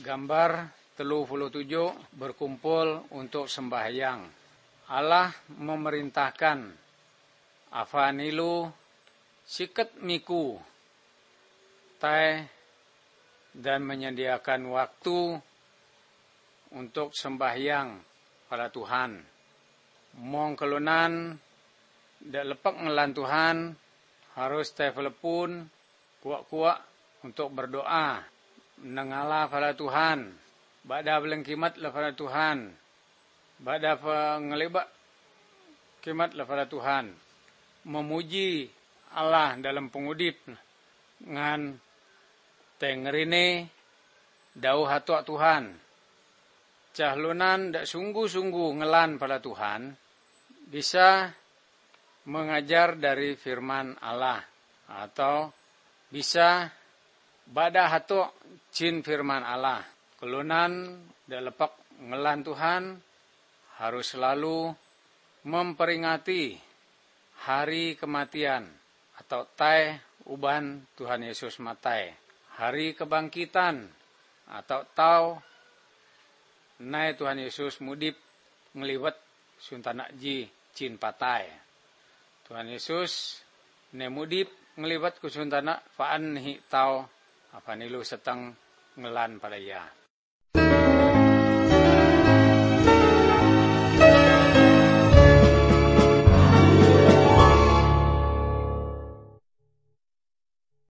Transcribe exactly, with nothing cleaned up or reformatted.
Gambar telu puluh tujuh berkumpul untuk sembahyang. Allah memerintahkan afanilu siket miku tai dan menyediakan waktu untuk sembahyang pada Tuhan. Mong kelunan dak lepak ngelan Tuhan harus telepon kuak-kuak untuk berdoa nengala pada Tuhan. Bada beleng kimat lah pada Tuhan. Bada pengelibak kimat lah pada Tuhan. Memuji Allah dalam pengudip ngan tengerine dauh hatua Tuhan. Cahlunan dak sungguh-sungguh ngelan pada Tuhan bisa mengajar dari firman Allah atau bisa bada hatua cin firman Allah. Kelunan dak lepak ngelan Tuhan harus selalu memperingati hari kematian atau tai uban Tuhan Yesus matai. Hari kebangkitan atau tau nai Tuhan Yesus mudip ngeliwat suntanak ji cin patai. Tuhan Yesus ne mudip ngeliwat ku suntanak faan hi tau apa nilu seteng ngelan pada ya.